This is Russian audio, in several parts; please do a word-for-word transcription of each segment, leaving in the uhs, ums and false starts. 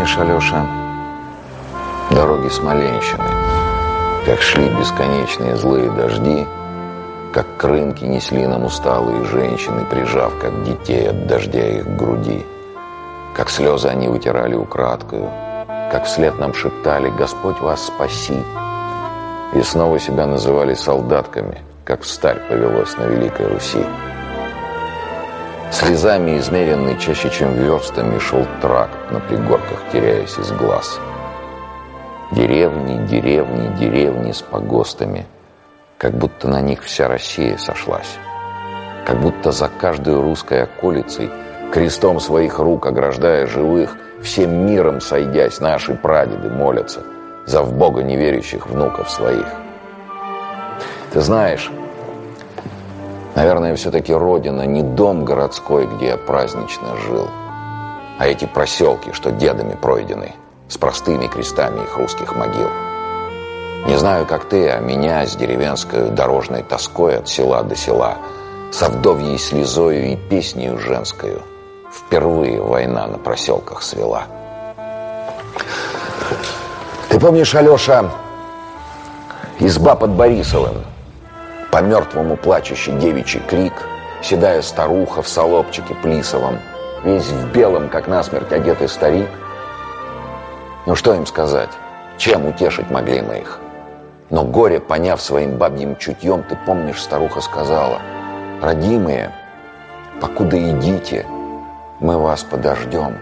помнишь, Алеша, дороги Смоленщины, как шли бесконечные злые дожди, как к рынке несли нам усталые женщины, прижав, как детей от дождя их к груди, как слезы они вытирали украдкою, как вслед нам шептали: «Господь вас спаси!» И снова себя называли солдатками, как встарь повелось на Великой Руси. Слезами измеренный чаще, чем верстами, шел тракт на пригорках, теряясь из глаз. Деревни, деревни, деревни с погостами, как будто на них вся Россия сошлась. Как будто за каждой русской околицей, крестом своих рук ограждая живых, всем миром сойдясь, наши прадеды молятся за в Бога неверующих внуков своих. Ты знаешь, наверное, все-таки родина не дом городской, где я празднично жил, а эти проселки, что дедами пройдены, с простыми крестами их русских могил. Не знаю, как ты, а меня с деревенской дорожной тоской от села до села, со вдовьей слезою и песнею женскою впервые война на проселках свела. Ты помнишь, Алеша, изба под Борисовым, по мертвому плачущий девичий крик, седая старуха в салопчике плисовом, весь в белом, как насмерть одетый старик? Ну что им сказать? Чем утешить могли мы их? Но горе, поняв своим бабьим чутьем, ты помнишь, старуха сказала: «Родимые, покуда идите, мы вас подождем».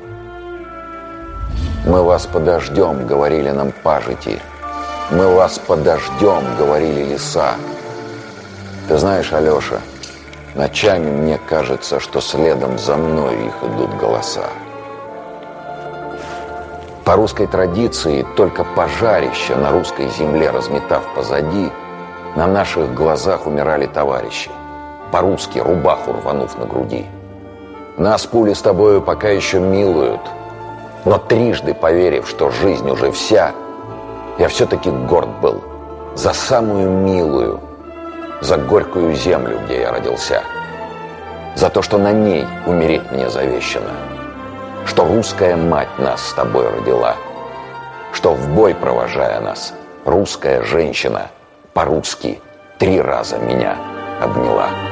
«Мы вас подождем», — говорили нам пажити. «Мы вас подождем», — говорили леса. Ты знаешь, Алеша, ночами мне кажется, что следом за мной их идут голоса. По русской традиции, только пожарища на русской земле разметав позади, на наших глазах умирали товарищи, по-русски рубаху рванув на груди. Нас пули с тобою пока еще милуют, но трижды поверив, что жизнь уже вся, я все-таки горд был за самую милую, за горькую землю, где я родился, за то, что на ней умереть мне завещано, что русская мать нас с тобой родила, что в бой провожая нас, русская женщина по-русски три раза меня обняла.